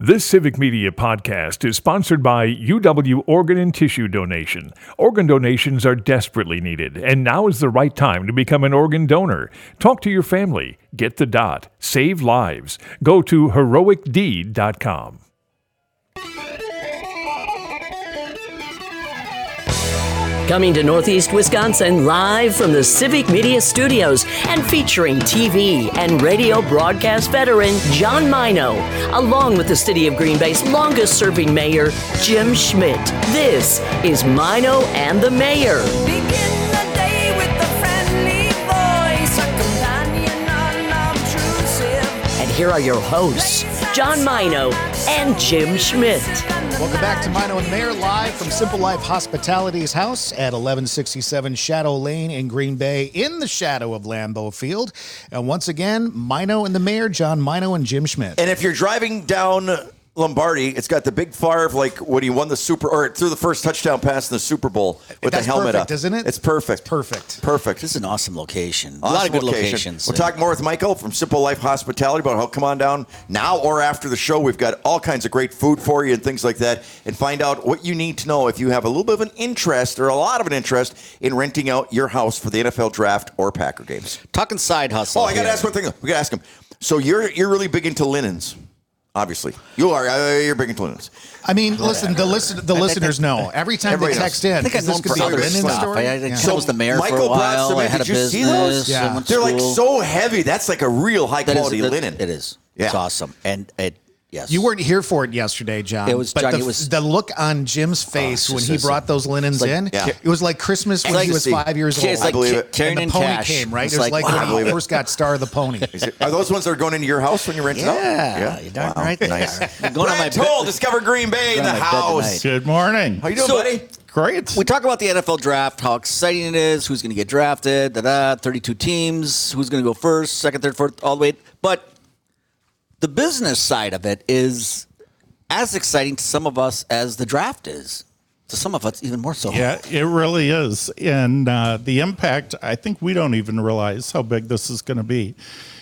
This Civic Media podcast is sponsored by UW Organ and Tissue Donation. Organ donations are desperately needed, and now is the right time to become an organ donor. Talk to your family. Get the dot. Save lives. Go to heroicdeed.com. Coming to Northeast Wisconsin live from the Civic Media Studios and featuring TV and radio broadcast veteran John Mino, along with the City of Green Bay's longest-serving mayor, Jim Schmidt. This is Mino and the Mayor. Begin the day with a friendly voice, a companion unobtrusive. And here are your hosts, John Mino and Jim Schmidt. Welcome back to Mino and the Mayor, live from Simple Life Hospitality's house at 1167 Shadow Lane in Green Bay, in the shadow of Lambeau Field. And once again, Mino and the Mayor, John Mino and Jim Schmidt. And if you're driving down Lombardi, it's got the big Favre, like when he won the threw the first touchdown pass in the Super Bowl with That's the helmet perfect, up. isn't it? It's perfect. It's perfect. Perfect. This is an awesome location. A Awesome lot of good location. locations. We'll talk more with Michael from Simple Life Hospitality about how come on down now or after the show. We've got all kinds of great food for you and things like that, and find out what you need to know if you have a little bit of an interest or a lot of an interest in renting out your house for the NFL draft or Packer games. Talking side hustle. Oh, I got to ask one thing. We got to ask him. So you're really big into linens. Obviously, you are. You're big into linens. I mean, listen, the listeners know. Every time they Everybody text knows. in, I think I is know this him could for be a other linen stuff. story? I was the mayor for a Michael brought while. some in. I had a Did you see business. those? Yeah. I went to They're like school. so heavy. That's like a real high That is- quality that- linen. It is. Yeah. It's awesome. And yes. You weren't here for it yesterday, John. It was- but Johnny, the, it was- the look on Jim's face when he brought those linens in, yeah. it was like Christmas when he was 5 years old. It's like I believe it. carrying and in the pony cash. came, right? It's It was like wow. when he first got Star of the Pony. Are those ones that are going into your house when you rent it out? Yeah, you're darn right they Nice. are. Going on my Brad Toll, Discover Green Bay in the Going on my bed house. tonight. Good morning. How you doing, So- buddy? Great. We talk about the NFL draft, how exciting it is, who's going to get drafted, 32 teams, who's going to go first, second, third, fourth, all the way. But the business side of it is as exciting to some of us as the draft is. To some of us, even more so. Yeah, it really is. And the impact, I think we don't even realize how big this is going to be.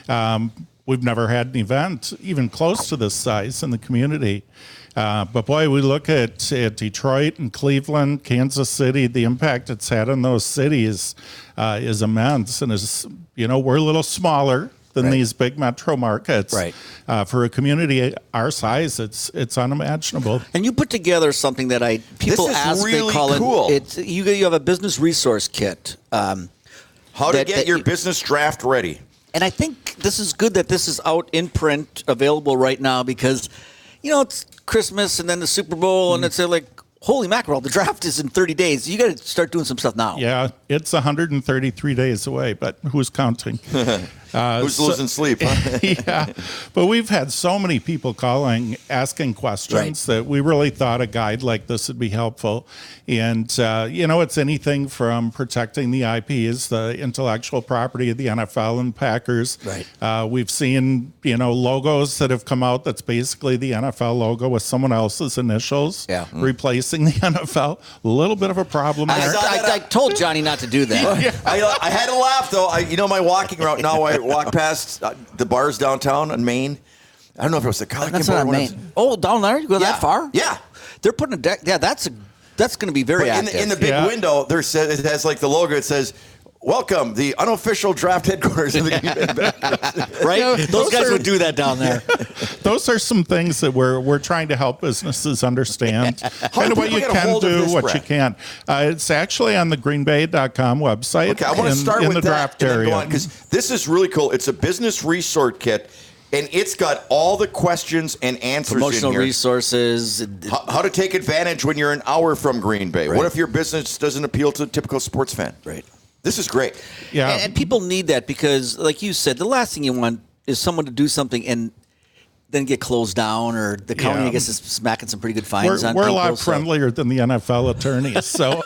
We've never had an event even close to this size in the community. But boy, we look at Detroit and Cleveland, Kansas City, the impact it's had on those cities is immense. And we're a little smaller than these big metro markets. Right. For a community our size, it's unimaginable. And you put together something that people This is ask, really they call cool. it. You have a business resource kit. How to that- get that your you- business draft ready. And I think this is good that this is out in print, available right now, because, it's Christmas and then the Super Bowl, and it's like, holy mackerel, the draft is in 30 days. You got to start doing some stuff now. Yeah, it's 133 days away, but who's counting? Who's losing sleep? Huh? Yeah, but we've had so many people calling, asking questions that we really thought a guide like this would be helpful. And, it's anything from protecting the IPs, the intellectual property of the NFL and Packers. Right. We've seen, logos that have come out that's basically the NFL logo with someone else's initials replacing the NFL. A little bit of a problem there. I told Johnny not to do that. I had to laugh, though. My walking route, now I walk past the bars downtown on Main. I don't know if it was the college. That's not Maine. Oh, down there? You go that far? Yeah. They're putting a deck. Yeah, that's going to be very But active. in the big window, it has like the logo. It says, "Welcome, the unofficial draft headquarters of the Green Bay Packers." Right? Those guys would do that down there. Those are some things that we're trying to help businesses understand. Kind of what people you get a can hold of do, this, what Brett? you can't. It's actually on the greenbay.com website. Okay, I want to start in with the that draft and then go area. on, because this is really cool. It's a business resource kit, and it's got all the questions and answers Promotional in here. resources. How to take advantage when you're an hour from Green Bay. Right. What if your business doesn't appeal to a typical sports fan? Right. This is great. Yeah. And people need that because, like you said, the last thing you want is someone to do something and then get closed down, or the county, Yeah. I guess, is smacking some pretty good fines on We're a people. lot friendlier than the NFL attorneys, so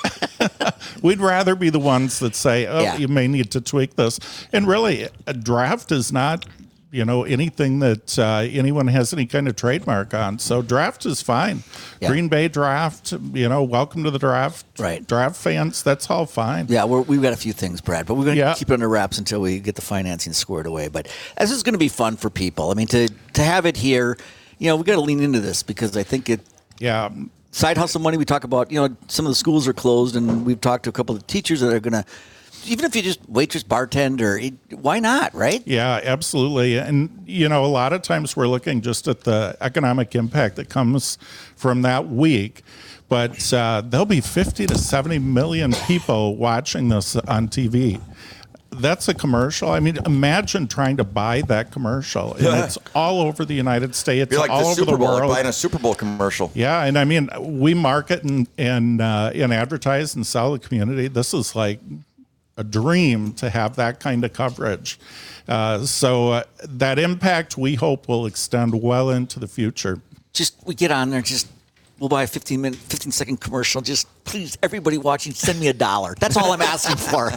we'd rather be the ones that say, "Oh, Yeah. you may need to tweak this." And really, a draft is not, anything that anyone has any kind of trademark on. So draft is fine. Yeah. Green Bay draft, welcome to the draft. Right. Draft fans, that's all fine. Yeah, we've got a few things, Brad, but we're going to Yeah. keep it under wraps until we get the financing squared away. But this is going to be fun for people. I mean, to have it here, we got to lean into this because I think it. Yeah. Side hustle money. We talk about, some of the schools are closed, and we've talked to a couple of teachers that are going to, even if you just waitress, bartender, why not, right? Yeah, absolutely. And, a lot of times we're looking just at the economic impact that comes from that week. But there'll be 50 to 70 million people watching this on TV. That's a commercial. I mean, imagine trying to buy that commercial. And it's all over the United States, You're like all the over Super the Bowl, world. like buying a Super Bowl commercial. Yeah, and I mean, we market and advertise and sell the community. This is like a dream to have that kind of coverage. So that impact, we hope, will extend well into the future. We get on there, we'll buy a 15-second commercial. Just please, everybody watching, send me $1. That's all I'm asking for.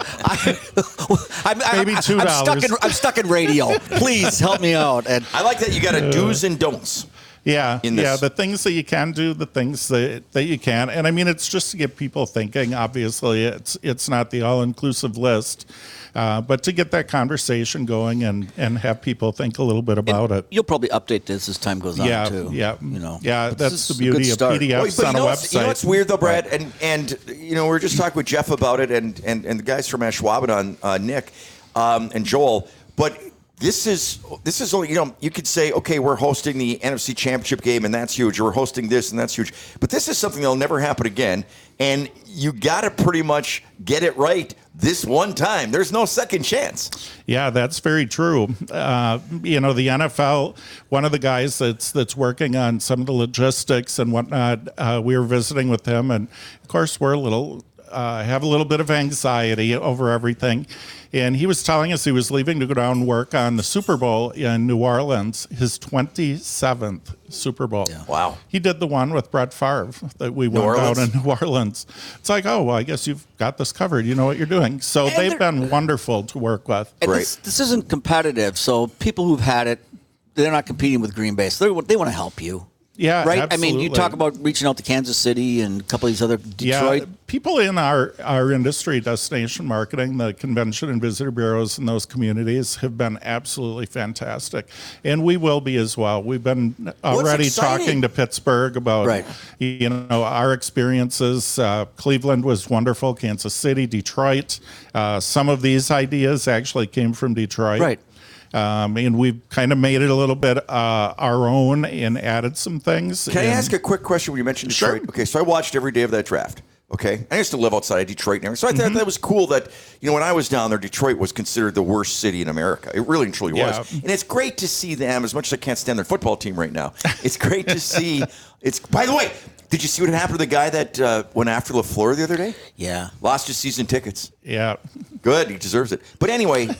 Maybe $2. I'm stuck in radio. Please help me out. And I like that you got a do's and don'ts. Yeah, in this. the things that you can do, the things that you can. And I mean, it's just to get people thinking. Obviously, it's not the all-inclusive list. But to get that conversation going and have people think a little bit about it. You'll probably update this as time goes on, too. Yeah, But that's the beauty of PDFs on a website. You know what's weird, though, Brad? And we were just talking with Jeff about it and the guys from Ashwaubenon, Nick and Joel. But this is only, you could say, okay, we're hosting the NFC Championship game, and that's huge. Or we're hosting this, and that's huge. But this is something that'll never happen again. And you got to pretty much get it right this one time. There's no second chance. Yeah, that's very true. The NFL, one of the guys that's working on some of the logistics and whatnot, we were visiting with him, and of course we're have a little bit of anxiety over everything. And he was telling us he was leaving to go down and work on the Super Bowl in New Orleans, his 27th Super Bowl. Yeah. Wow. He did the one with Brett Favre that we went down in New Orleans. It's like, oh, well, I guess you've got this covered. You know what you're doing. So And they've been wonderful to work with. And Great. this isn't competitive, so people who've had it, they're not competing with Green Bay, so they want to help you. Yeah, right. absolutely. I mean, you talk about reaching out to Kansas City and a couple of these other Detroit. Yeah, people in our industry, destination marketing, the convention and visitor bureaus in those communities have been absolutely fantastic. And we will be as well. We've been already exciting. talking to Pittsburgh about, Right. our experiences. Cleveland was wonderful, Kansas City, Detroit. Some of these ideas actually came from Detroit. Right. And we've kind of made it a little bit our own and added some things. Can I ask a quick question when you mentioned Detroit? Sure. Okay, so I watched every day of that draft. Okay, I used to live outside of Detroit and everything. So I thought that was cool that, when I was down there, Detroit was considered the worst city in America. It really and truly was. Yeah. And it's great to see them, as much as I can't stand their football team right now. It's great to see. By the way, did you see what happened to the guy that went after LaFleur the other day? Yeah. Lost his season tickets. Yeah. Good, he deserves it. But anyway,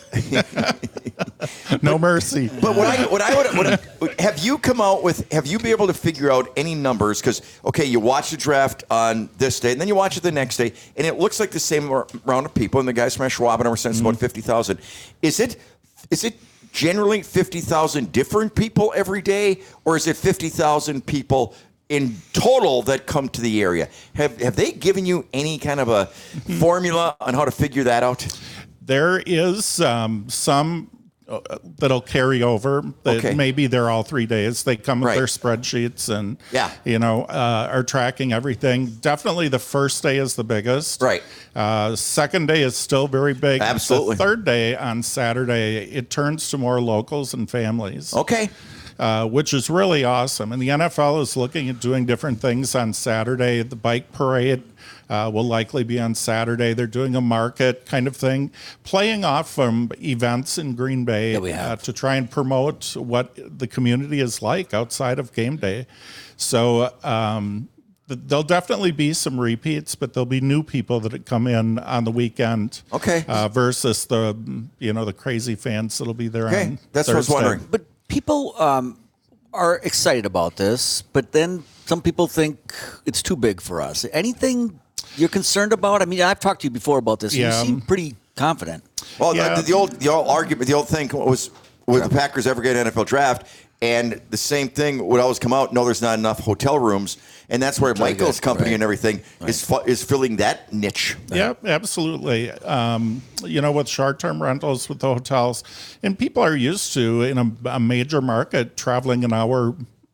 No mercy. but what I would have you come out with? Have you been able to figure out any numbers? Because you watch the draft on this day, and then you watch it the next day, and it looks like the same round of people. And the guys from Ashwaubenon were saying it's about 50,000. Is it generally 50,000 different people every day, or is it 50,000 people in total that come to the area? Have they given you any kind of a formula on how to figure that out? There is some that'll carry over. Okay. Maybe they're all 3 days. They come with Right. their spreadsheets and Yeah. are tracking everything. Definitely the first day is the biggest. Right. Second day is still very big. Absolutely. The third day on Saturday, it turns to more locals and families. Okay. Which is really awesome. And the NFL is looking at doing different things on Saturday. The bike parade will likely be on Saturday. They're doing a market kind of thing, playing off from events in Green Bay That we have. to try and promote what the community is like outside of game day. So there'll definitely be some repeats, but there'll be new people that come in on the weekend. Okay. Versus the crazy fans that'll be there Okay. on That's what I was Thursday. wondering. But people are excited about this, but then some people think it's too big for us. Anything you're concerned about? I mean, I've talked to you before about this. Yeah. You seem pretty confident. Well, Yeah. the old argument, the old thing was, would the Packers ever get an NFL draft? And the same thing would always come out. No, there's not enough hotel rooms, and that's where Michael's company Right. and everything is filling that niche. Yeah, absolutely. With short-term rentals, with the hotels, and people are used to in a major market traveling an hour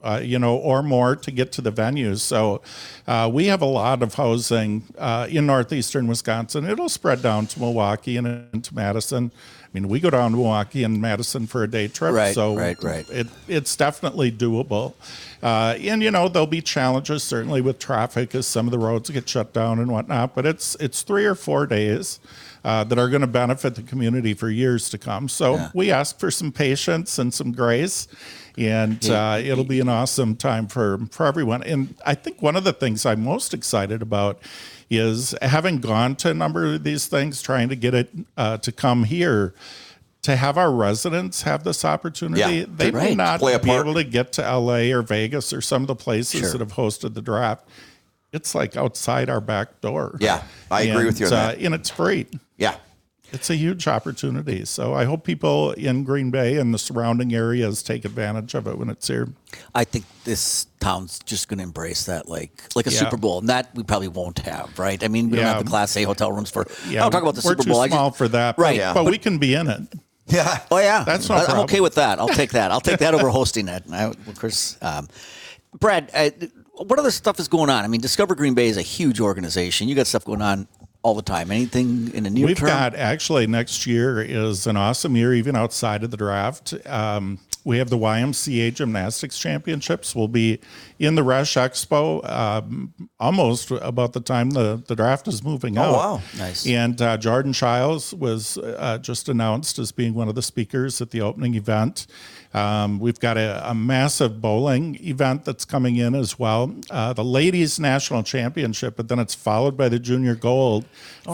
or more to get to the venues. So we have a lot of housing in northeastern Wisconsin. It'll spread down to Milwaukee and into Madison. I mean, we go down to Milwaukee and Madison for a day trip, Right, so right. It's definitely doable. And there'll be challenges certainly with traffic as some of the roads get shut down and whatnot. But it's 3 or 4 days that are going to benefit the community for years to come. So we ask for some patience and some grace, and it'll be an awesome time for everyone. And I think one of the things I'm most excited about is having gone to a number of these things, trying to get it to come here, to have our residents have this opportunity. Yeah, They may right. not Play a be part. able to get to LA or Vegas or some of the places that have hosted the draft. It's like outside our back door. Yeah, I agree with you on that. And it's free. Yeah. It's a huge opportunity. So I hope people in Green Bay and the surrounding areas take advantage of it when it's here. I think this town's just going to embrace that like a Yeah. Super Bowl, and that we probably won't have, right? I mean, we don't Yeah. have the Class A hotel rooms for. Yeah, I don't talk about the we're Super too Bowl. I small just- for that, right? Yeah. But we can be in it. Yeah. Oh yeah, That's no I'm problem. okay with that. I'll take that. I'll take that over hosting it. Of course, Brad. What other stuff is going on? I mean, Discover Green Bay is a huge organization. You got stuff going on all the time. Anything in the near We've term? got actually next year is an awesome year, even outside of the draft. We have the YMCA Gymnastics Championships. We'll be in the Rush Expo almost about the time the draft is moving out. wow. Nice. And Jordan Childs was just announced as being one of the speakers at the opening event. We've got a massive bowling event that's coming in as well. The Ladies National Championship, but then it's followed by the Junior Gold.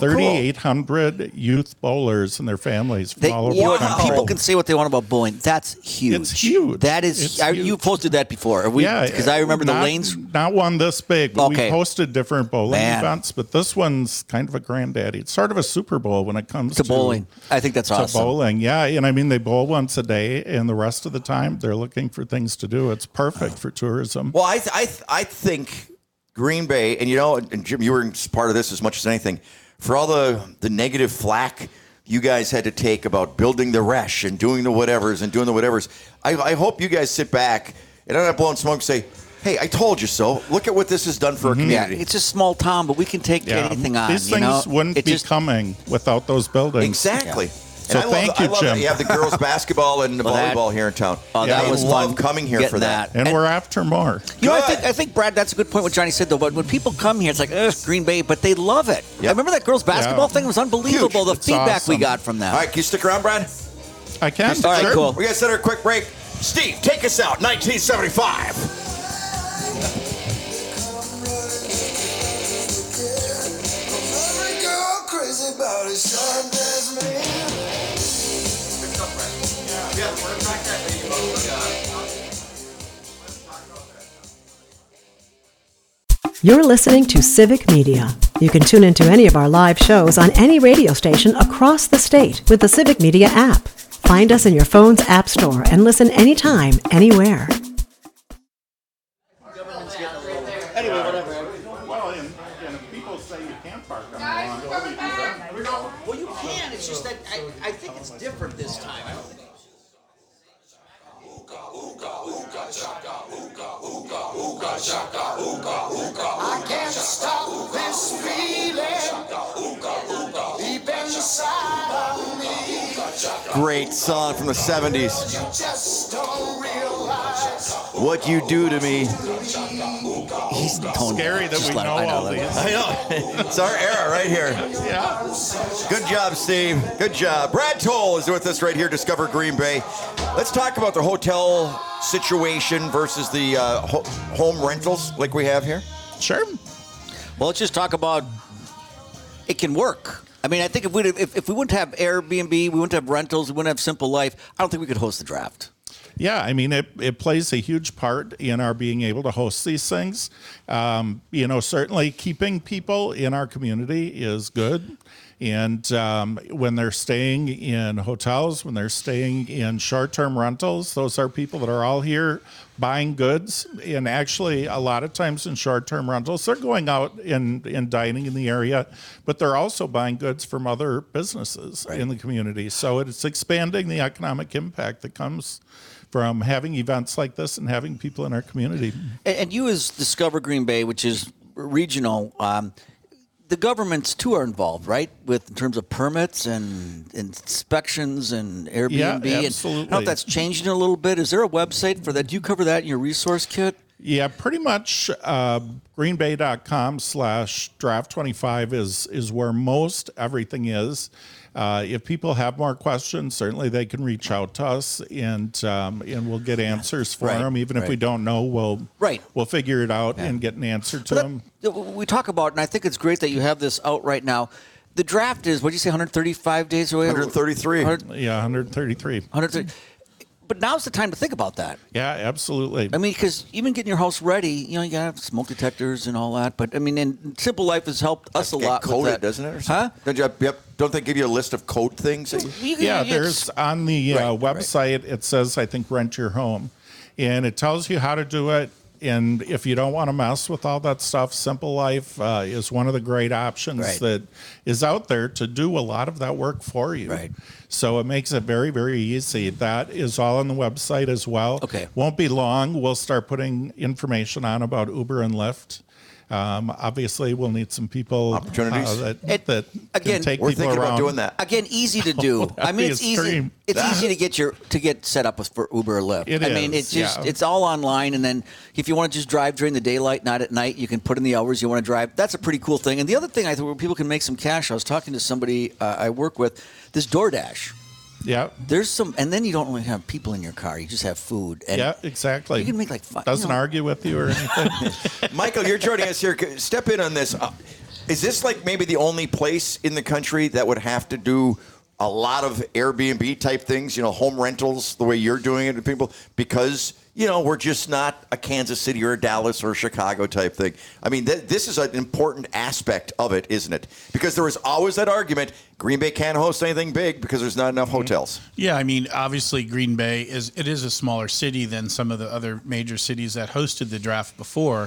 3,800 youth bowlers and their families from all over the country. People can say what they want about bowling. That's huge. It's huge. That is. It's huge. You posted that before. Because I remember the lanes. Not one this big, but Okay. we've hosted different bowling Man. events. But this one's kind of a granddaddy. It's sort of a Super Bowl when it comes To bowling. I think that's to awesome. bowling. Yeah, and I mean they bowl once a day, and the rest of the time they're looking for things to do. It's perfect for tourism. Well, I think Green Bay, and Jim, you were part of this as much as anything. For all the negative flack you guys had to take about building the Resh and doing the whatevers and doing the whatevers, I hope you guys sit back and I'm not blowing smoke and say, hey, I told you so. Look at what this has done for our Yeah, community. it's a small town, but we can take anything on. These things wouldn't It be just- coming without those buildings. Exactly. So And thank I you, love Jim. that you have the girls' basketball and the Well, that- volleyball here in town. Oh, that I was love fun coming here getting for that. And we're after more. You know, Good. I think Brad, that's a good point. What Johnny said though. But when people come here, it's like Green Bay, but they love it. I remember that girls' basketball thing was unbelievable. Huge. The feedback we awesome. got from them. All right, can you stick around, Brad? I can. All right, Sure. cool. We got to set our quick break. Steve, take us out. 1975. Every girl crazy about his sharp as man. You're listening to Civic Media. You can tune into any of our live shows on any radio station across the state with the Civic Media app. Find us in your phone's app store and listen anytime, anywhere. People say you can't park on Well, you can. It's just that I think it's different this time. I don't think. I can't stop this feeling deep inside of me. Great song from the 70s. You just don't realize What You Do to Me. He's tone Scary that we know all these. I know. It's our era right here. Yeah. Good job, Steve. Good job. Brad Toll is with us right here, Discover Green Bay. Let's talk about the hotel situation versus the home rentals like we have here. Sure. Well, let's just talk about it can work. I mean, I think if we wouldn't have Airbnb, we wouldn't have rentals, we wouldn't have Simple Life, I don't think we could host the draft. Yeah, I mean, it plays a huge part in our being able to host these things. Certainly keeping people in our community is good. And when they're staying in hotels, when they're staying in short-term rentals, those are people that are all here buying goods. And actually, a lot of times in short-term rentals, they're going out and dining in the area, but they're also buying goods from other businesses in the community. So it's expanding the economic impact that comes from having events like this and having people in our community. And you, as Discover Green Bay, which is regional, the governments too are involved, right? With in terms of permits and inspections and Airbnb. Yeah, And absolutely. I don't know if that's changing a little bit. Is there a website for that? Do you cover that in your resource kit? Yeah, pretty much greenbay.com/draft25 is where most everything is. If people have more questions, certainly they can reach out to us, and we'll get answers for Right, them. Even if we right. don't know, we'll figure it out and get an answer to them. We talk about, and I think it's great that you have this out right now. The draft is, what did you say, 135 days away? 133. 133. 130. But now's the time to think about that. Yeah, absolutely. I mean, because even getting your house ready, you got to have smoke detectors and all that. But I mean, and Simple Life has helped us a lot. Coded, with that. doesn't it? Or Huh? something? Don't they give you a list of code things? That you, Yeah, there's on the website, it says, I think, rent your home. And it tells you how to do it. And if you don't want to mess with all that stuff, Simple Life is one of the great options that is out there to do a lot of that work for you. Right. So it makes it very, very easy. That is all on the website as well. Okay. Won't be long. We'll start putting information on about Uber and Lyft. Obviously, we'll need some people Opportunities. that Again, can take we're people thinking around. about doing that. Again, easy to do. I mean, it's easy. extreme. It's easy to get set up for Uber or Lyft. It I mean, is, it's just yeah. it's all online, and then if you want to just drive during the daylight, not at night, you can put in the hours you want to drive. That's a pretty cool thing. And the other thing I think where people can make some cash. I was talking to somebody I work with. This DoorDash. Yeah. There's some, and then you don't really have people in your car. You just have food. And Yeah, exactly. You can make like fun. Doesn't argue with you or anything. Michael, you're joining us here. Step in on this. Is this like maybe the only place in the country that would have to do a lot of Airbnb type things, home rentals, the way you're doing it to people? Because, we're just not a Kansas City or a Dallas or a Chicago type thing. I mean, this is an important aspect of it, isn't it? Because there was always that argument, Green Bay can't host anything big because there's not enough hotels. Yeah, I mean, obviously Green Bay is a smaller city than some of the other major cities that hosted the draft before.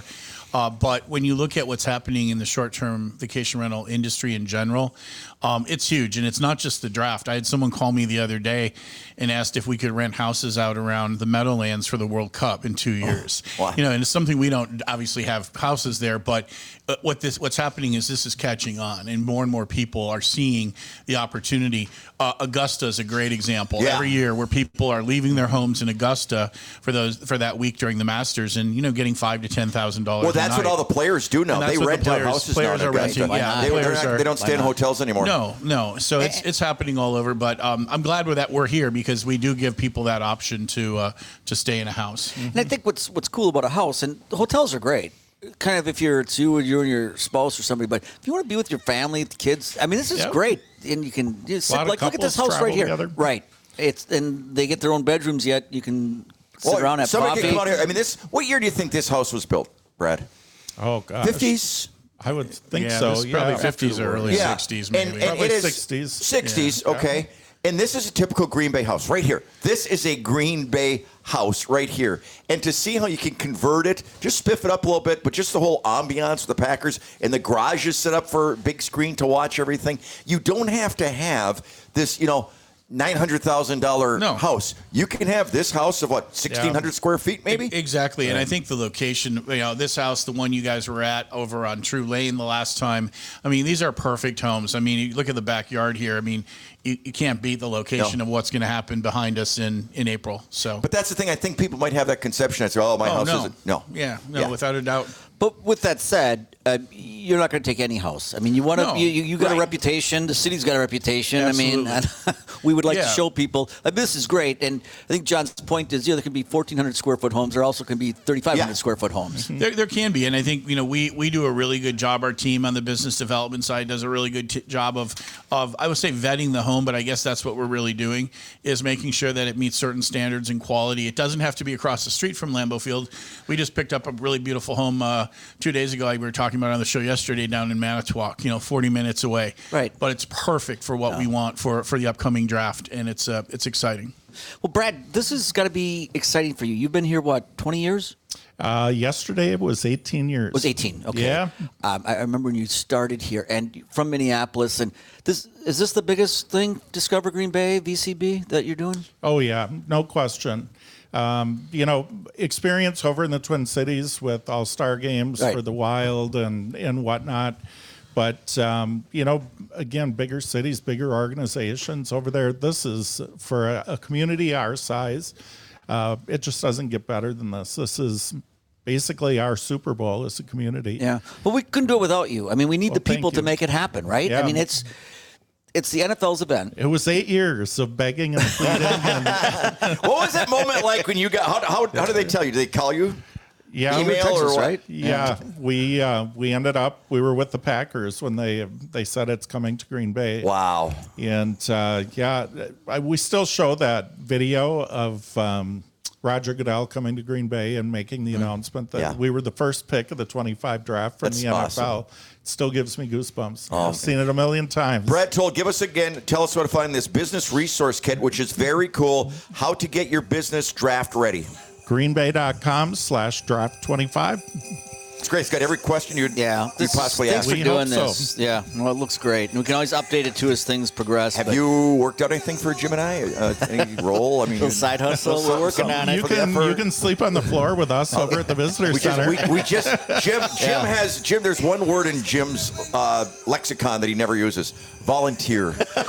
But when you look at what's happening in the short-term vacation rental industry in general, it's huge. And it's not just the draft. I had someone call me the other day and asked if we could rent houses out around the Meadowlands for the World Cup in 2 years. Wow. And it's something we don't obviously have houses there, but what's happening is this is catching on, and more people are seeing the opportunity. Augusta is a great example. Yeah. Every year where people are leaving their homes in Augusta for that week during the Masters, and getting $5,000 to $10,000. Well, that's what all the players do now. And that's They what the rent out players- houses players now. are renting, yeah. They don't stay in hotels anymore. No. So it's happening all over. But I'm glad that we're here because we do give people that option to stay in a house. And I think what's cool about a house, and the hotels are great. Kind of if it's you and your spouse or somebody, but if you want to be with your family, the kids, I mean, this is Yep. great, and you can just A lot of look at this couples house right travel here, together. right? And they get their own bedrooms. Yet you can sit Well, around have somebody coffee. can come out here. I mean, what year do you think this house was built, Brad? Oh, gosh. 50s? I would think Yeah, so. this is probably 50s or early 60s, maybe. And Probably it is 60s. 60s, Yeah. okay. And this is a typical Green Bay house right here. This is a Green Bay house right here. And to see how you can convert it, just spiff it up a little bit, but just the whole ambiance of the Packers, and the garage is set up for big screen to watch everything. You don't have to have this, $900,000 No. house. You can have this house of 1,600 square feet, maybe. Exactly. And I think the location, this house, the one you guys were at over on True Lane the last time, I mean, these are perfect homes. I mean, you look at the backyard here. I mean, you can't beat the location of what's going to happen behind us in April. So, But that's the thing. I think people might have that conception. I say, my house isn't. No. Yeah, Yeah. without a doubt. But with that said, you're not going to take any house. I mean, you want to. No. You got a Right. reputation. The city's got a reputation. Absolutely. I mean, we would like to Yeah. show people this is great. And I think John's point is, there can be 1,400 square foot homes. There also can be 3,500 Yeah. square foot homes. There can be, and I think we do a really good job. Our team on the business development side does a really good job of I would say vetting the home, but I guess that's what we're really doing is making sure that it meets certain standards and quality. It doesn't have to be across the street from Lambeau Field. We just picked up a really beautiful home 2 days ago. We were talking about it on the show yesterday down in Manitowoc. 40 minutes away. Right. But it's perfect for what we want for the upcoming draft, and it's exciting. Well, Brad, this has got to be exciting for you. You've been here 20 years? Yesterday it was 18 years. It was 18. Okay. Yeah. I remember when you started here, and from Minneapolis. And is this the biggest thing, Discover Green Bay VCB, that you're doing? Oh, yeah, no question. experience over in the Twin Cities with All-Star games Right. for the Wild and whatnot. But, again, bigger cities, bigger organizations over there. This is, for a community our size, it just doesn't get better than this. This is basically our Super Bowl as a community. Yeah, but we couldn't do it without you. I mean, we need Well, the people thank to you. make it happen, right? Yeah. I mean, it's the NFL's event. It was 8 years of begging and pleading. What was that moment like when you got? How do they tell you? Do they call you? Yeah, Email Texas, or what? right? Yeah, we ended up, we were with the Packers when they said it's coming to Green Bay. Wow. And we still show that video of Roger Goodell coming to Green Bay and making the announcement that we were the first pick of the 25 draft from That's the NFL. awesome. It still gives me goosebumps. Oh, I've seen it a million times. Brad told, tell us how to find this business resource kit, which is very cool. How to get your business draft ready. greenbay.com/draft25. It's great. It's got every question you possibly Thanks ask. for We doing hope this. so. Yeah, well, it looks great. And we can always update it too as things progress. Have but you worked out anything for Jim and I? Any role? I mean, little side hustle? We're working on it. You can sleep on the floor with us over at the visitor center. Jim, there's one word in Jim's lexicon that he never uses. Volunteer.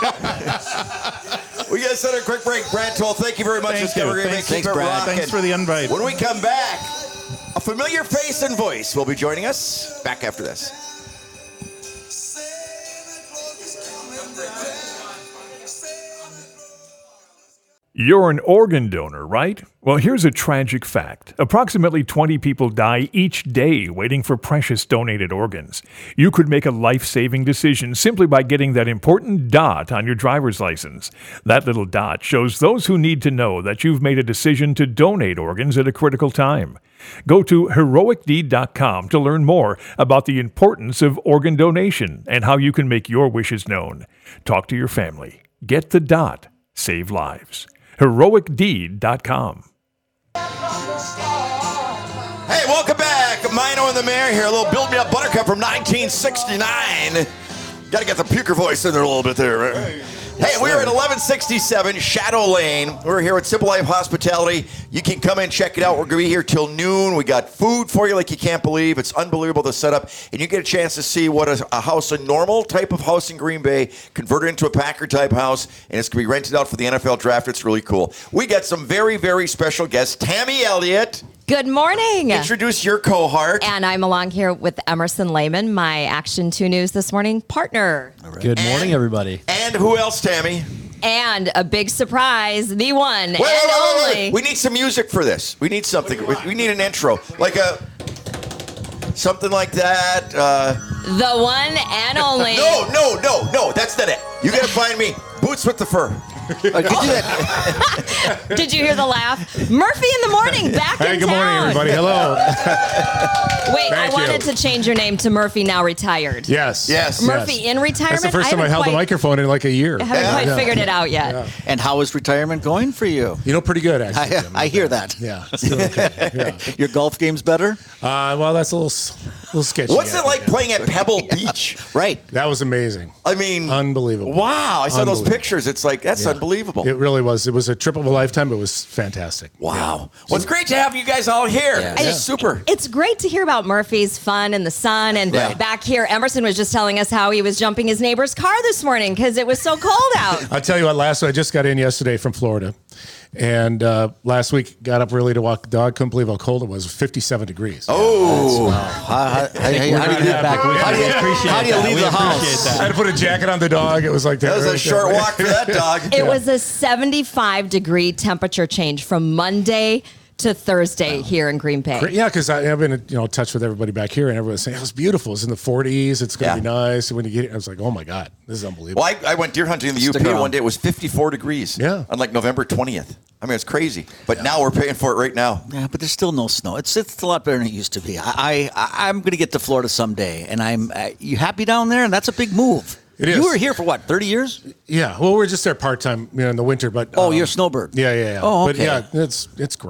We got to set a quick break. Brad Toll, thank you very much. Thank you. Thanks, Brad. Thanks for the invite. When we come back, a familiar face and voice will be joining us. Back after this. You're an organ donor, right? Well, here's a tragic fact. Approximately 20 people die each day waiting for precious donated organs. You could make a life-saving decision simply by getting that important dot on your driver's license. That little dot shows those who need to know that you've made a decision to donate organs at a critical time. Go to heroicdeed.com to learn more about the importance of organ donation and how you can make your wishes known. Talk to your family. Get the dot. Save lives. heroicdeed.com. Hey, welcome back. Mino and the Mayor here. A little Build Me Up Buttercup from 1969. Got to get the puker voice in there a little bit there. Right? Hey, we're at 1167 Shadow Lane. We're here at Simple Life Hospitality. You can come in, check it out. We're going to be here till noon. We got food for you like you can't believe. It's unbelievable, the setup. And you get a chance to see what a house, a normal type of house in Green Bay, converted into a Packer-type house, and it's going to be rented out for the NFL draft. It's really cool. We got some very, very special guests. Tammy Elliott. Good morning. Introduce your cohort. And I'm along here with Emerson Lehman, my Action 2 News This Morning partner. Good morning, everybody. And who else, Tammy? And a big surprise, the one Wait, and only. wait. We need some music for this. We need something. We need an intro. Like something like that. The one and only. No. That's not it. You got to find me Boots with the Fur. Did you hear the laugh? Murphy in the morning, back in town. Good morning, everybody. Hello. Wait, I wanted to change your name to Murphy, now retired. Yes. Murphy in retirement? That's the first time I held the microphone in like a year. I haven't quite figured it out yet. Yeah. And how is retirement going for you? You know, pretty good, actually. I hear that. Yeah. It's doing okay. Yeah. Your golf game's better? Well, that's a little sketchy. What's it like playing at Pebble Beach? Right. That was amazing. I mean, unbelievable. Wow. I saw those pictures. It's like, that's unbelievable. It really was. It was a trip of a lifetime. It was fantastic. Wow. Yeah. Well, it's great to have you guys all here. Yeah. This is super. It's great to hear about Murphy's fun in the sun. And back here, Emerson was just telling us how he was jumping his neighbor's car this morning because it was so cold out. I'll tell you what, I just got in yesterday from Florida. And last week, got up early to walk the dog. Couldn't believe how cold it was. 57 degrees. Oh. How do you leave the house? I had to put a jacket on the dog. It was like that. That was a short walk for that dog. It was a 75-degree temperature change from Monday to Thursday here in Green Bay. Yeah, because I've been in touch with everybody back here, and everyone's saying, it was beautiful. It's in the 40s. It's going to be nice. And when you get it, I was like, oh, my God, this is unbelievable. Well, I went deer hunting in the UP one day. It was 54 degrees on like November 20th. I mean, it's crazy. But now we're paying for it right now. Yeah, but there's still no snow. It's a lot better than it used to be. I'm going to get to Florida someday, and you happy down there? And that's a big move. It is. You were here for what, 30 years? Yeah. Well, we're just there part-time in the winter. But you're a snowbird. Yeah. Oh, okay. But yeah, it's great.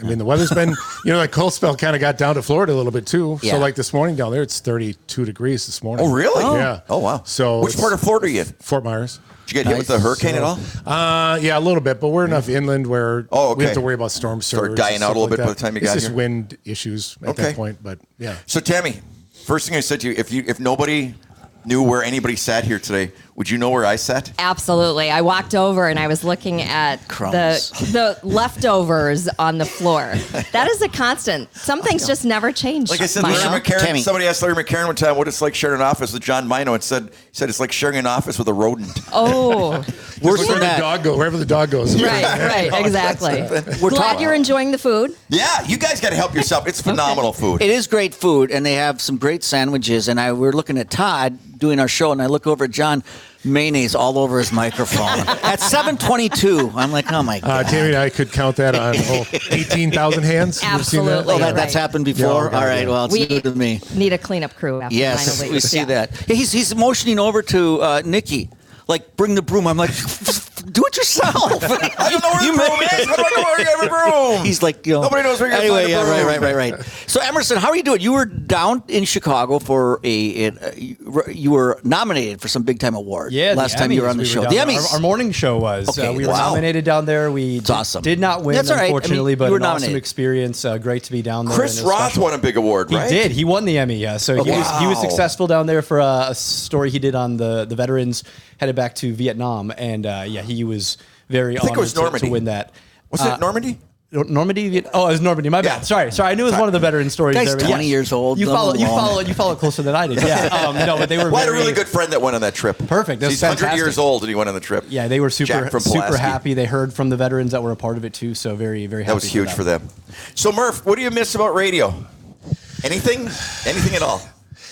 I mean, the weather's been, like cold spell kind of got down to Florida a little bit too. Yeah. So like this morning down there, it's 32 degrees this morning. Oh, really? Yeah. Oh, wow. So which part of Florida are you in? Fort Myers. Did you get hit with the hurricane at all? Yeah, a little bit, but we're enough inland where we have to worry about storm surge. Start dying and out a stuff little like bit that. by the time you it's got just here? wind issues at that point, but yeah. So, Tammy, first thing I said to you, if nobody knew where anybody sat here today, would you know where I sat? Absolutely. I walked over and I was looking at the leftovers on the floor. That is a constant. Some things just never change. Like I said, Larry McCarron, somebody asked Larry McCarron one time what it's like sharing an office with John Mino, and he said it's like sharing an office with a rodent. Oh. Wherever the dog goes. Right, exactly. Glad you're enjoying the food. Yeah, you guys got to help yourself. It's phenomenal food. It is great food, and they have some great sandwiches. And we're looking at Todd doing our show, and I look over at John, mayonnaise all over his microphone. At 7:22, I'm like, oh my God. Tammy and I could count that on 18,000 hands. Absolutely. Oh, that's happened before? Yeah, all right, well, it's new to me. Need a cleanup crew after Yes, finally. we see that. Yeah, he's motioning over to Nikki, like, bring the broom. I'm like, do it yourself. I don't know where the broom is. How do I know where you have a broom? He's like, nobody knows where you're anyway, going to find a broom. right. So, Emerson, how are you doing? You were down in Chicago for you were nominated for some big time award. Yeah, last time you were on the show. The Emmys. Our morning show was. Okay, we were nominated down there. We awesome. did not win, That's all right. unfortunately, but you were an awesome nominated. experience. Great to be down there. Chris Roth won a big award, right? He did. He won the Emmy, yeah. So he was successful down there for a story he did on the veterans headed back to Vietnam. And he was very honored to win that. Was it Normandy? Normandy? Oh, it was Normandy. My bad. Sorry. I knew it was one of the veteran stories. Guy's there. 20 years old. You follow closer than I did. Yeah. No, but they were. Well, I had a really good friend that went on that trip. Perfect. He's 100 years old and he went on the trip. Yeah, they were super Pulaski. happy. They heard from the veterans that were a part of it too. So very, very happy. That was huge for them. So Murph, what do you miss about radio? Anything at all?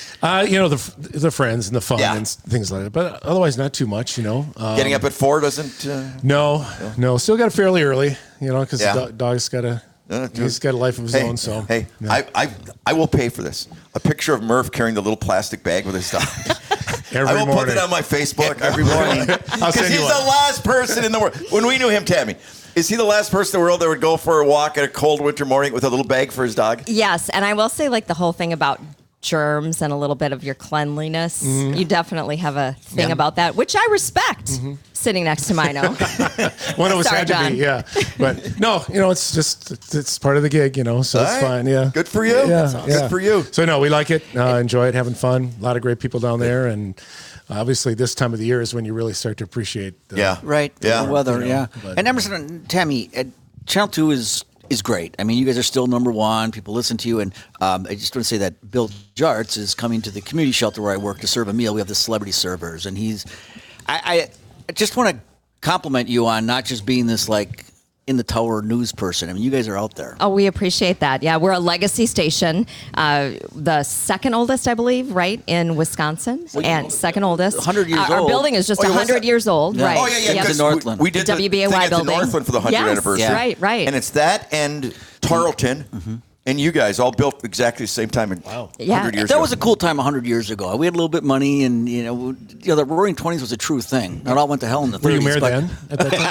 The friends and the fun and things like that, but otherwise not too much. Getting up at 4 doesn't. No. Still got fairly early. Because the dog's got he's got a life of his own. So I will pay for this. A picture of Murph carrying the little plastic bag with his dog. I will put it on my Facebook every morning because he's the last person in the world. When we knew him, Tammy. Is he the last person in the world that would go for a walk at a cold winter morning with a little bag for his dog? Yes, and I will say, the whole thing about germs and a little bit of your cleanliness. Mm-hmm. You definitely have a thing about that, which I respect. Mm-hmm. Sitting next to Mino. One of us had to be, yeah. But no, it's just it's part of the gig, so it's fine. Yeah, good for you. Yeah, awesome. Good for you. So no, we like it, enjoy it, having fun. A lot of great people down there, and obviously this time of the year is when you really start to appreciate. The weather. But, and Emerson and Tammy, Channel 2 is great. I mean, you guys are still number one. People listen to you. And I just want to say that Bill Jarts is coming to the community shelter where I work to serve a meal. We have the celebrity servers. And I just want to compliment you on not just being this, in the tower news person. I mean, you guys are out there. Oh, we appreciate that. Yeah, we're a legacy station. The second oldest, I believe, right, in Wisconsin. And second oldest. 100 years old. Our building is just 100 years old. Yeah. Right. Oh, yeah. Yep. Because Northland. We did the WBAY thing at building. the Northland for the 100th anniversary. Yeah. Right. And it's that and Tarleton. Mm-hmm. And you guys all built exactly the same time. 100 years ago. That was a cool time 100 years ago. We had a little bit of money, and the Roaring '20s was a true thing. It all went to hell in the 30s. Were you married then? At that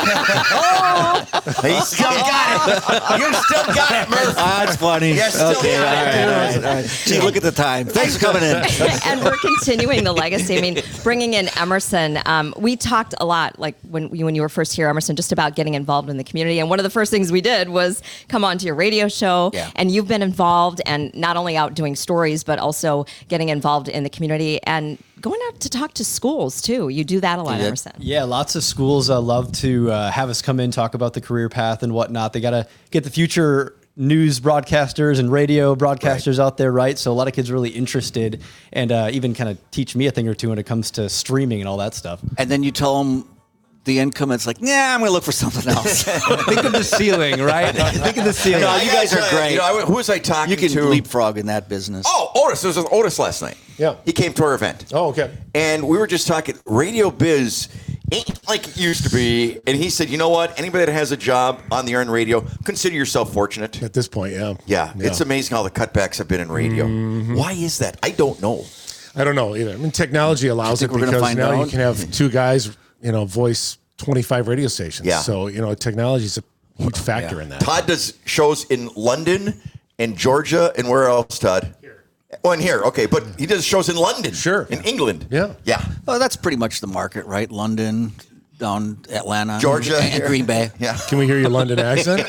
time? He still got it. You still got it, Murph. That's funny. Yes, still got it. All right. Gee, look at the time. Thanks for coming in. And we're continuing the legacy. I mean, bringing in Emerson. We talked a lot, when you were first here, Emerson, just about getting involved in the community. And one of the first things we did was come on to your radio show. Yeah. And you've been involved, and not only out doing stories, but also getting involved in the community and going out to talk to schools too. You do that a lot, Emerson. Yeah, lots of schools love to have us come in, talk about the career path and whatnot. They got to get the future news broadcasters and radio broadcasters out there, right? So a lot of kids are really interested, and even kind of teach me a thing or two when it comes to streaming and all that stuff. And then you tell them the income, it's like, I'm going to look for something else. Think of the ceiling, right? Think of the ceiling. No, you guys are great. Who was I talking to? You can leapfrog in that business. Oh, Otis. There was Otis last night. Yeah. He came to our event. Oh, okay. And we were just talking, radio biz ain't like it used to be. And he said, you know what? Anybody that has a job on the air and radio, consider yourself fortunate. At this point, yeah. Yeah. It's amazing how the cutbacks have been in radio. Mm-hmm. Why is that? I don't know. I don't know either. I mean, technology allows it because now you can have two guys, voice 25 radio stations. Yeah. So, technology is huge factor in that. Todd does shows in London and Georgia and where else, Todd? Here. Oh, and here. Okay, but he does shows in London. Sure. In England. Yeah. Yeah. Well, that's pretty much the market, right? London, down Atlanta, Georgia, and Green Bay. Yeah. Can we hear your London accent?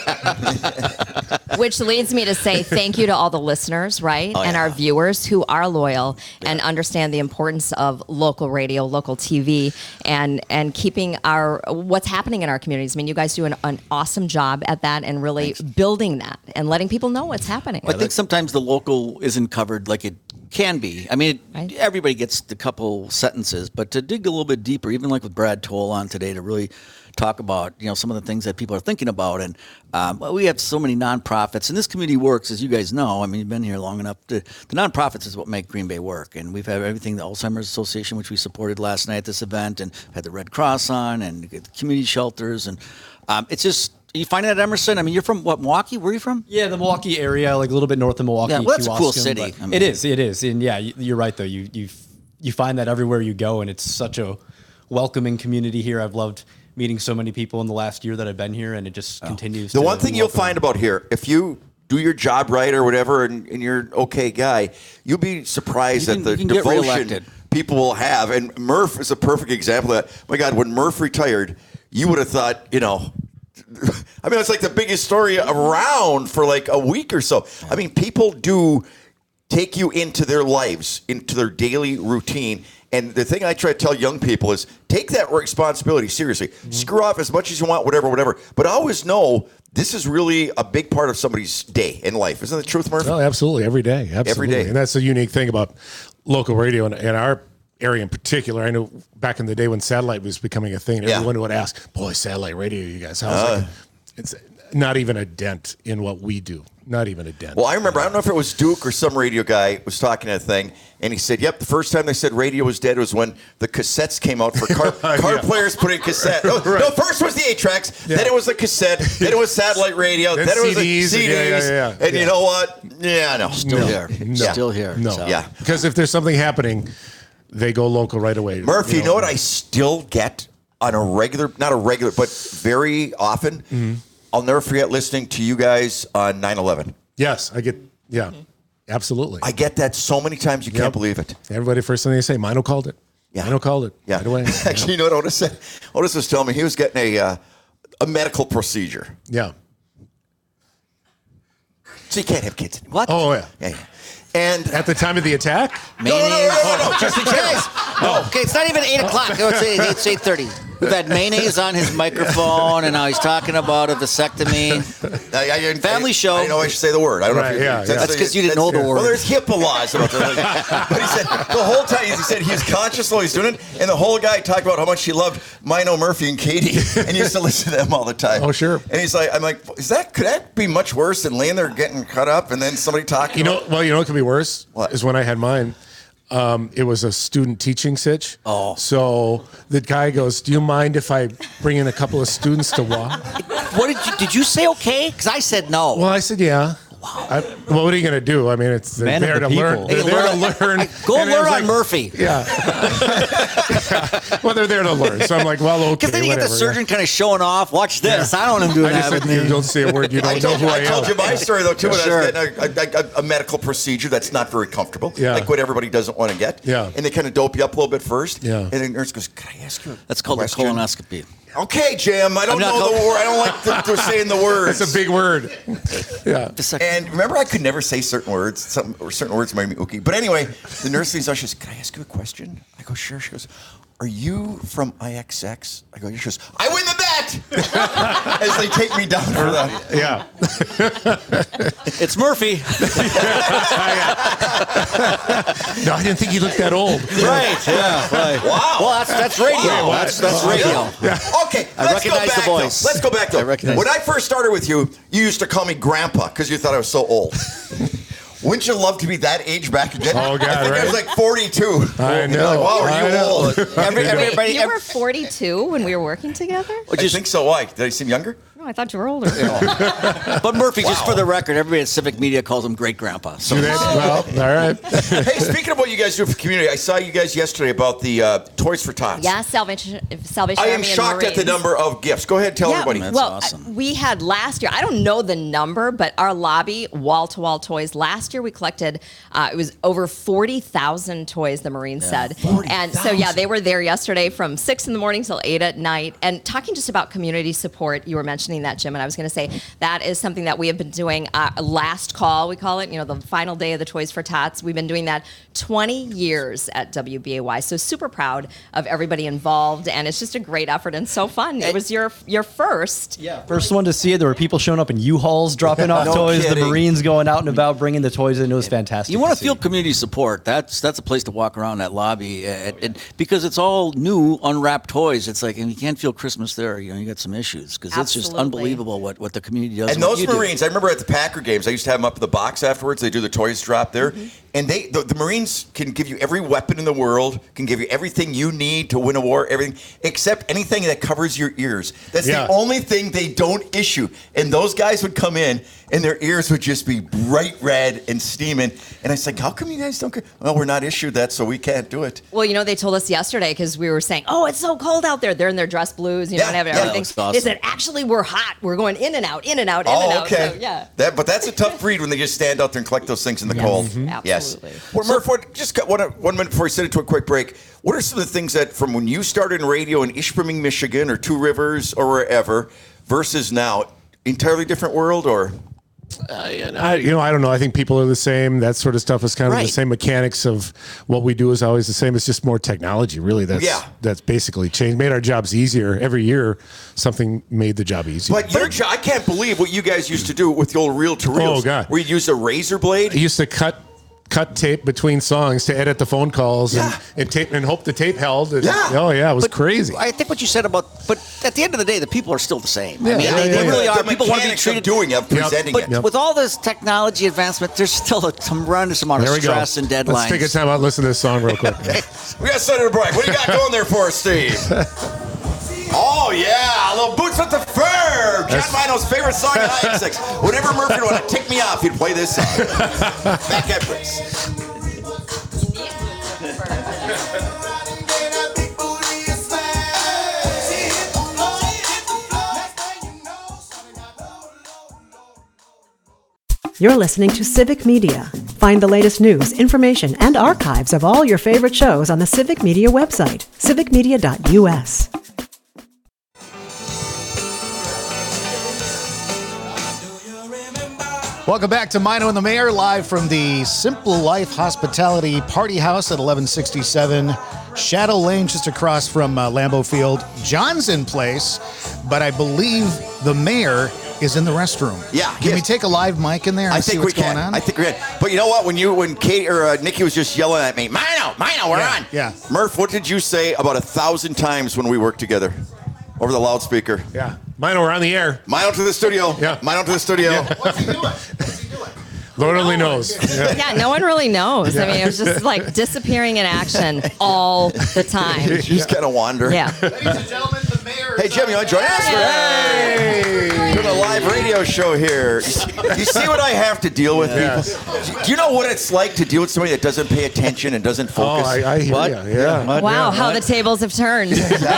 Which leads me to say thank you to all the listeners, right? And our viewers who are loyal and understand the importance of local radio, local TV, and keeping what's happening in our communities. I mean, you guys do an awesome job at that and really building that and letting people know what's happening. I think sometimes the local isn't covered like it can be. I mean, everybody gets a couple sentences, but to dig a little bit deeper, even like with Brad Toll on today, to really talk about some of the things that people are thinking about, and we have so many nonprofits, and this community works, as you guys know. I mean, you've been here long enough. The nonprofits is what make Green Bay work, and we've had everything. The Alzheimer's Association, which we supported last night at this event, and had the Red Cross on, and the community shelters, and it's just. You find it at Emerson? I mean, you're from what, Milwaukee? Where are you from? Yeah, the Milwaukee area, like a little bit north of Milwaukee. Yeah, well, that's a cool Kewaskum, city. I mean, it is, and yeah, you're right though. You find that everywhere you go, and it's such a welcoming community here. I've loved meeting so many people in the last year that I've been here, and it just continues. The one thing you'll find about here, if you do your job right or whatever, and you're an okay guy, you'll be surprised at the devotion people will have. And Murph is a perfect example of that. My God, when Murph retired, you would have thought, I mean, it's like the biggest story around for like a week or so. I mean, people do take you into their lives, into their daily routine. And the thing I try to tell young people is take that responsibility seriously. Mm-hmm. Screw off as much as you want, whatever. But always know this is really a big part of somebody's day in life. Isn't that the truth, Murphy? Oh, absolutely. Every day. Absolutely. Every day. And that's the unique thing about local radio and our area in particular. I know back in the day when satellite was becoming a thing, everyone would ask, boy, satellite radio, you guys. It's not even a dent in what we do. Not even a dent. Well, I remember, I don't know if it was Duke or some radio guy was talking at a thing, and he said, yep, the first time they said radio was dead was when the cassettes came out for car players putting cassette. No, first was the 8-tracks, then it was the cassette, then it was satellite radio, then it was CDs, the CDs, and you know what? Yeah, no. Still here. No. So. Yeah. Because if there's something happening, they go local right away. Murphy, you know what I still get on a regular, not a regular, but very often? Mm-hmm. I'll never forget listening to you guys on 9/11. Yes, I get, absolutely. I get that so many times you can't believe it. Everybody, first thing they say, Mino called it. Yeah. Mino called it. Yeah. Right away. Actually, you know what Otis said? Otis was telling me he was getting a medical procedure. Yeah. So you can't have kids anymore. What? Oh, yeah. Yeah. And at the time of the attack? No, just in case. No, okay, it's not even 8 o'clock. No, it's 8:30. We've had mayonnaise on his microphone, and now he's talking about a vasectomy. Family show. I know I should say the word. I don't know if you that's because you didn't know the word. Well, there's HIPAA laws about that. But he said the whole time, he said he was conscious while he's doing it, and the whole guy talked about how much he loved Mino, Murphy, and Katie, and he used to listen to them all the time. Oh, sure. And he's like, I'm like, could that be much worse than laying there getting cut up and then somebody talking? You know what could be worse? What? Is when I had mine. It was a student teaching sitch. Oh. So the guy goes, do you mind if I bring in a couple of students to walk? Did you say okay? Because I said no. Well, I said, yeah. Wow. Well, what are you going to do? I mean, they're there to learn. They're there to learn. Go learn on Murphy. Yeah. Well, they're there to learn. So I'm like, well, okay. Because then you get the surgeon kind of showing off. Watch this. I don't want him doing that with me. You don't say a word. You don't know who I am. I told you my story, though, too. When I was getting a medical procedure that's not very comfortable. Yeah. Like what everybody doesn't want to get. Yeah. And they kind of dope you up a little bit first. Yeah. And the nurse goes, can I ask you That's called a colonoscopy. Okay, Jim. I don't know the word. I don't like to saying the words. That's a big word. Yeah. And remember, I could never say certain words. Certain words made me ooky. But anyway, the nurse leans out. She goes, "Can I ask you a question?" I go, "Sure." She goes, "Are you from IXX?" I go, "Yeah." She goes, "I win the bet!" As they take me down for that. Yeah. It's Murphy. No, I didn't think he looked that old. Right. Yeah. Right. Wow. Well, that's radio. Wow. That's radio. Yeah. Okay, I recognize the voice. Let's go back, though. When I first started with you, you used to call me Grandpa because you thought I was so old. Wouldn't you love to be that age back again? Oh, God, I think I was like 42. I know. Like, wow, are you old? Wait, you were 42 when we were working together? I think so. Why? Did I seem younger? No, I thought you were older. But Murphy, just for the record, everybody at Civic Media calls him Great Grandpa. So Well, all right. Hey, speaking of what you guys do for the community, I saw you guys yesterday about the Toys for Tots. Yeah, Salvation I am Army shocked and at the Marines. number of gifts. Go ahead, tell everybody. That's well, awesome. we had last year, I don't know the number, but our lobby, wall-to-wall toys, last year we collected, it was over 40,000 toys, the Marines said. 40,000. And so, yeah, they were there yesterday from 6 in the morning till 8 at night. And talking just about community support, you were mentioning that, Jim, and I was going to say that is something that we have been doing, last call, we call it, the final day of the Toys for Tots. We've been doing that 20 years at WBAY. So super proud of everybody involved, and it's just a great effort and so fun. It was your first. Yeah, first one to see it. There were people showing up in U-Hauls dropping off No toys. kidding. The Marines going out and about bringing the toys in. It was fantastic. You want to see. feel community support. That's a place to walk around that lobby, because it's all new, unwrapped toys. It's like, and you can't feel Christmas there. You got some issues because it's just Absolutely. unbelievable what the community does. And what those you do. Marines, I remember at the Packer games, I used to have them up in the box afterwards. They do the toys drop there. And the Marines can give you every weapon in the world, can give you everything you need to win a war, everything, except anything that covers your ears. That's the only thing they don't issue. And those guys would come in, and their ears would just be bright red and steaming. And I was like, how come you guys don't get... Well, we're not issued that, so we can't do it. Well, they told us yesterday because we were saying, oh, it's so cold out there. They're in their dress blues, and Yeah, everything. that's awesome. They said, actually, we're hot. We're going in and out, in and out, in Oh, and out. okay. So, yeah. But that's a tough breed when they just stand out there and collect those things in the cold. Yes. Absolutely. Well, Murph, just got 1 minute before we send it to a quick break. What are some of the things that from when you started in radio in Ishpeming, Michigan, or Two Rivers, or wherever, versus now, entirely different world, or? I don't know. I think people are the same. That sort of stuff is kind of the Right. same. Mechanics of what we do is always the same. It's just more technology, really. That's basically changed, made our jobs easier. Every year, something made the job easier. But your job, I can't believe what you guys used to do with the old reel-to-reels. Oh, God. Where you use a razor blade. I used to cut tape between songs to edit the phone calls and tape and hope the tape held. And, oh yeah, it was crazy. I think what you said but at the end of the day, the people are still the same. Yeah. I mean, Yeah, they yeah, really yeah. are. The People want to be mechanics treated of doing it, presenting but it. with all this technology advancement, there's still a tremendous amount of There we go. stress and deadlines. Let's take a time out and listen to this song real quick. We got to send it a break. What do you got going there for us, Steve? Oh, yeah. A little Boots with the Fur. John Mino's favorite song in I-86. Whenever Murphy would want to tick me off, he'd play this song. Back at Bricks. You're listening to Civic Media. Find the latest news, information, and archives of all your favorite shows on the Civic Media website, civicmedia.us. Welcome back to Mino and the Mayor, live from the Simple Life Hospitality Party House at 1167 Shadow Lane, just across from Lambeau Field. John's in place, but I believe the mayor is in the restroom. Yeah. Can we take a live mic in there and I see think what's we can. going on? I think we can. But you know what? When Kate or Nikki was just yelling at me, Mino, we're on. Yeah. Murph, what did you say about 1,000 times when we worked together over the loudspeaker? Yeah. Mino, we're on the air. Mino to the studio. Yeah. Mino to the studio. What's he doing? Lord only knows. Yeah. Yeah, no one really knows. I mean, it was just like disappearing in action all the time. He's kind of wander. Yeah. Ladies and gentlemen, the mayor Hey, Jim, you want to join us? Hey! Doing a live radio show here. You see what I have to deal with, people? Do you know what it's like to deal with somebody that doesn't pay attention and doesn't Oh, focus? I hear What? you. Yeah. What? Wow, how the tables have turned.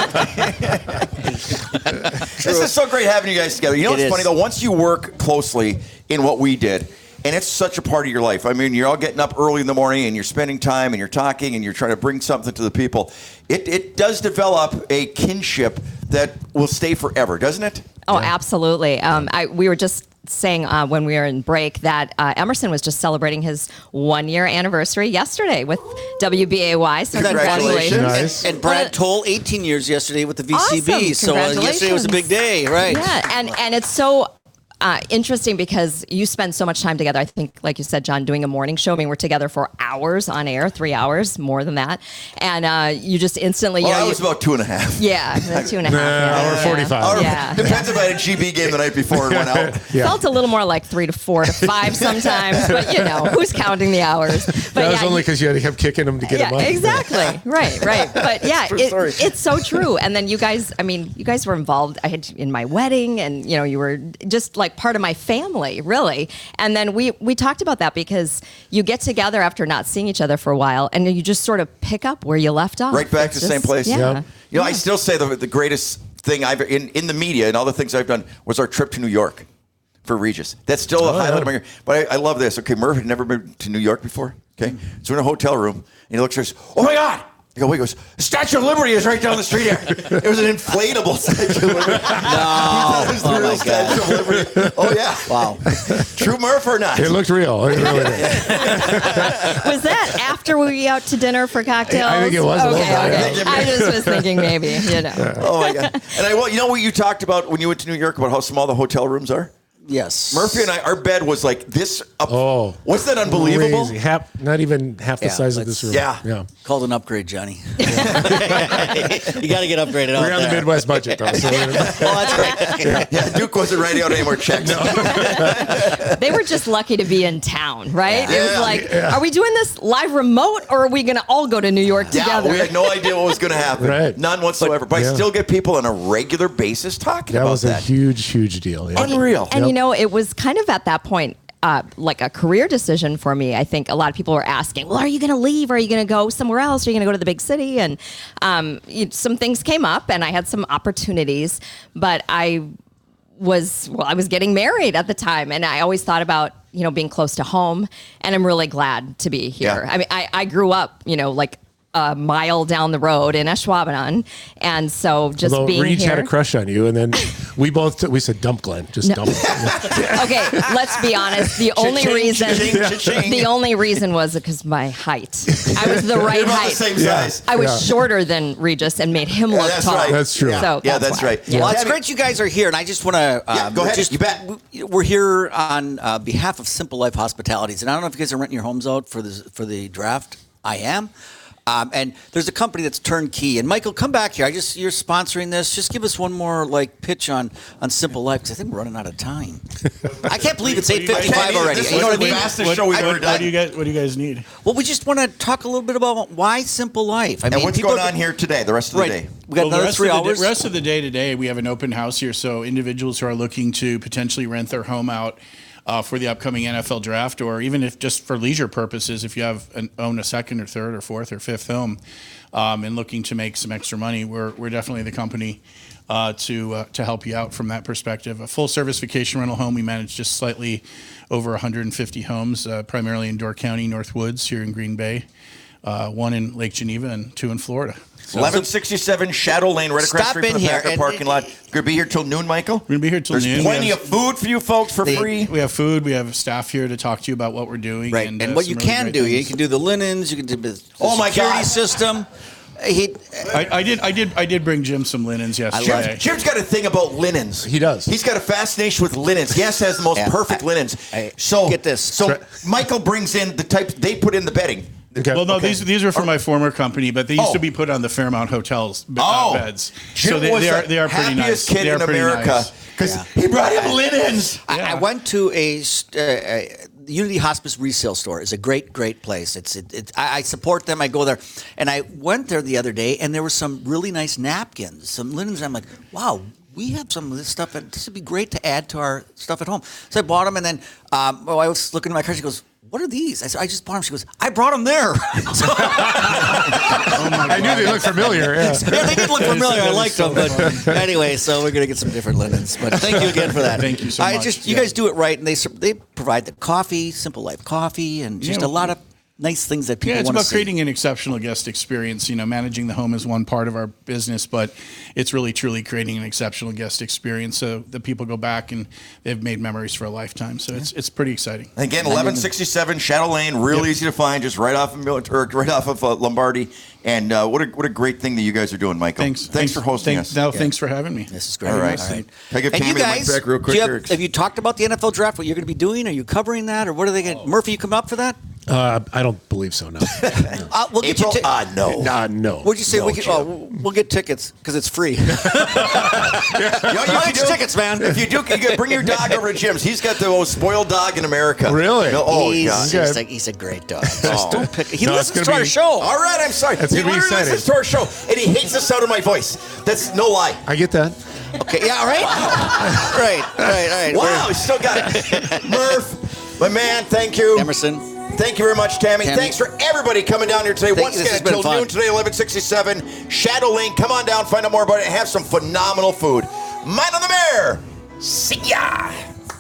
This is so great having you guys together. You know what's It funny, is. though? Once you work closely in what we did, and it's such a part of your life. I mean, you're all getting up early in the morning, and you're spending time, and you're talking, and you're trying to bring something to the people. It does develop a kinship that will stay forever, doesn't it? Oh, absolutely. We were just saying when we were in break that Emerson was just celebrating his 1-year anniversary yesterday with WBAY. So Congratulations. Nice. And Brad Toll, 18 years yesterday with the VCB. Awesome. So yesterday was a big day, right? Yeah, and it's so interesting because you spend so much time together. I think, like you said, John, doing a morning show. I mean, we're together for hours on air, 3 hours, more than that. And you just instantly... Well, I was about 2.5. Yeah, 2.5. Hour 45. Yeah. Depends if I had a GB game the night before and went out. Felt a little more like 3 to 4 to 5 sometimes, but who's counting the hours? But That was only because you had to keep kicking them to get them up. Exactly. Right. But yeah, it's so true. And then you guys were involved. I had in my wedding, and you were just like part of my family, really. And then we talked about that because you get together after not seeing each other for a while, and you just sort of pick up where you left off. Right back to the same place. Yeah. I still say the greatest thing I've in the media and all the things I've done was our trip to New York for Regis. That's still a highlight of my career. But I love this. Okay, Murph had never been to New York before. Okay, so we're in a hotel room, and he looks at us. Oh my God! I go, wait, he goes, the Statue of Liberty is right down the street here. It was an inflatable Statue of Liberty. No. It was the real Statue of Liberty. Oh, yeah. Wow. True Murph or not? It looked real. It really did. Was that after we went out to dinner for cocktails? I think it was. Okay. I just was thinking maybe, Oh, my God. And you know what you talked about when you went to New York about how small the hotel rooms are? Yes. Murphy and I, our bed was like this. Wasn't that unbelievable? Crazy. Not even half the size of this room. Yeah. Called an upgrade, Johnny. You got to get upgraded out We're on the Midwest budget, though. So that's right. Yeah, Duke wasn't writing out any more checks. They were just lucky to be in town, right? It was like, are we doing this live remote, or are we going to all go to New York together? Yeah, we had no idea what was going to happen. Right. None whatsoever. But I still get people on a regular basis talking that about was that. a huge deal. Yeah. Unreal. And it was kind of at that point like a career decision for me. I think a lot of people were asking, well, are you going to leave? Are you going to go somewhere else? Are you going to go to the big city? And some things came up, and I had some opportunities, but I was getting married at the time, and I always thought about being close to home, and I'm really glad to be here. Yeah. I mean, I grew up like a mile down the road in Ashwaubenon, and so just being Reach here. had a crush on you, and then we both we said dump Glenn, dump him. Okay, let's be honest. The only reason was because my height. I was the right height. The same size. I was shorter than Regis and made him look that's tall. right. That's true. So that's why. right. Yeah. Well, it's great you guys are here, and I just want to go ahead. You bet. We're here on behalf of Simple Life Hospitalities, and I don't know if you guys are renting your homes out for the draft. I am. And there's a company that's turnkey. And Michael, come back here. You're sponsoring this. Just give us one more pitch on Simple Life, because I think we're running out of time. I can't believe it's 8:55 already. This You know what I mean? fastest show we've ever done. What do you guys need? Well, we just want to talk a little bit about why Simple Life. I And mean, what's going on here today, the rest of the day? We got another 3 hours. The rest of the day today, we have an open house here. So individuals who are looking to potentially rent their home out for the upcoming NFL draft, or even if just for leisure purposes, if you own a second or third or fourth or fifth home and looking to make some extra money, we're definitely the company to help you out from that perspective. A full service vacation rental home. We manage just slightly over 150 homes, primarily in Door County, North Woods here in Green Bay, 1 in Lake Geneva and 2 in Florida. 1167 Shadow Lane, right across the street from the Packer parking lot. Going to be here till noon, Michael? We're going to be here till noon. There's plenty of food for you folks for free. We have food. We have staff here to talk to you about what we're doing. Right. And what you can do, you can do the linens. You can do the security system. I did bring Jim some linens yesterday. Jim's got a thing about linens. He does. He's got a fascination with linens. Yes, has the most perfect linens. So get this. So Michael brings in the type they put in the bedding. Okay. Well, no, these are from my former company, but they used to be put on the Fairmount Hotels beds. Jim So they are pretty nice. Happiest kid in America because he brought him linens. I went to a Unity Hospice resale store. It's a great place. I support them. I go there, and I went there the other day, and there were some really nice napkins, some linens. I'm like, wow. We have some of this stuff, and this would be great to add to our stuff at home. So I bought them, and then I was looking at my car. She goes, "What are these?" I said, "I just bought them." She goes, "I brought them there." I knew they looked familiar. Yeah, they did look familiar. I liked them, but anyway, so we're gonna get some different linens. But thank you again for that. Thank you so much. You guys do it right, and they provide the coffee, Simple Life coffee, and just a lot of nice things that people Yeah, it's want to about see. creating an exceptional guest experience. Managing the home is one part of our business, but it's really truly creating an exceptional guest experience so that people go back and they've made memories for a lifetime. So it's pretty exciting. Again, 1167 Shadow Lane, real easy to find, just right off of Lombardi. And what a great thing that you guys are doing, Michael. Thanks for hosting us. Thanks for having me. This is great. All right. Can I give and Tammy you the mic guys, back real quick? have you talked about the NFL draft? What you're going to be doing? Are you covering that, or what are they going? Murphy, you come up for that? I don't believe so. No. We'll get April? you. No. No. What'd you say? No, We'll get tickets because it's free. You get tickets, man. If you do, you can bring your dog over to Jim's. He's got the most spoiled dog in America. Really? Oh, he's, God. he's a great dog. Don't pick. He No, it's listens gonna to our be- show. All right, I'm sorry. That's He gonna be literally exciting. listens to our show, and he hates the sound of my voice. That's no lie. I get that. Okay. Yeah. Right. Right. Wow, he still got it. Murph, my man, thank you. Emerson. Thank you very much, Tammy. Thanks for everybody coming down here today. Once This again, has been until fun. noon today, 1167 Shadow Lane. Come on down, find out more about it, and have some phenomenal food. Mine on the Mayor. See ya.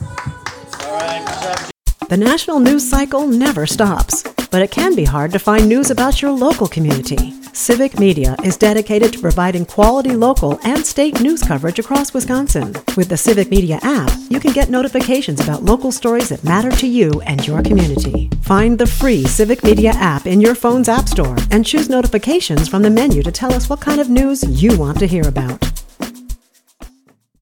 The national news cycle never stops, but it can be hard to find news about your local community. Civic Media is dedicated to providing quality local and state news coverage across Wisconsin. With the Civic Media app, you can get notifications about local stories that matter to you and your community. Find the free Civic Media app in your phone's app store and choose notifications from the menu to tell us what kind of news you want to hear about.